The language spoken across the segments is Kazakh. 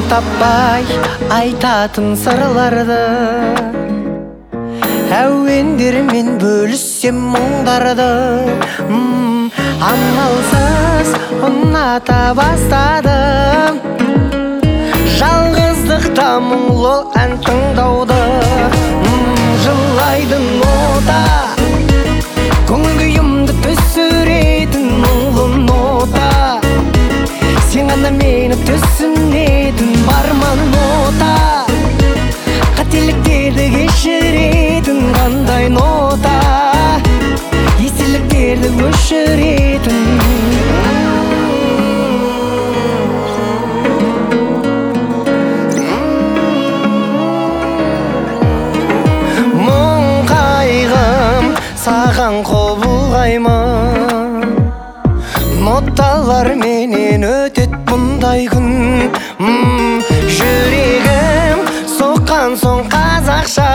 таппай айтатын сырларды, әуендермен бөліссем мұңдарды. Амалсыз ұната бастадым жалғыздықта мұңлы ән тыңдауды. Жылайды нота, көңіл күйімді түсіретін мұңлы нота. Сен ғана мені түсінетін барман нота, қателіктерді кешіретін қандай нота, естеліктерді өшіретін. Мұң қайғым саған қол бұлғаймын, ноталар менен өтет бұндай күн. Жүрегім соққан соң қазақша,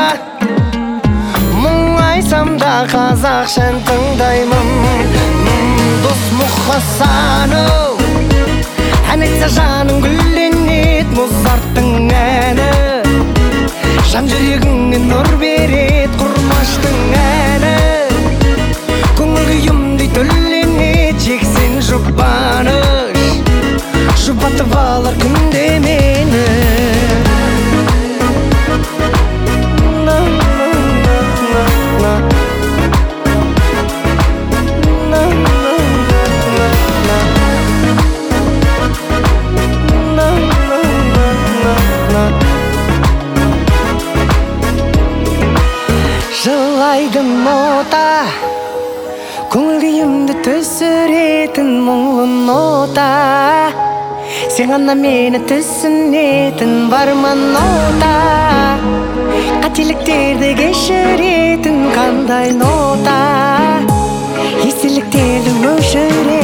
мұң айтсам да қазақша ән тыңдаймын. Дос Мұқасанов ән айтса жаның гүлденет, Музарттың әні жан жүрегіңе нұр берет. Құрмаштың әні көңіл күйімдей түрленет, жексен жұбаныш жұбатып алар күнде мені. Жылайды нота, көңіл күйімді түсіретін мұңлы нота. Сен ғана мені түсінетін барман нота, қателіктерді кешіретін қандай нота, естеліктерді өшіретін.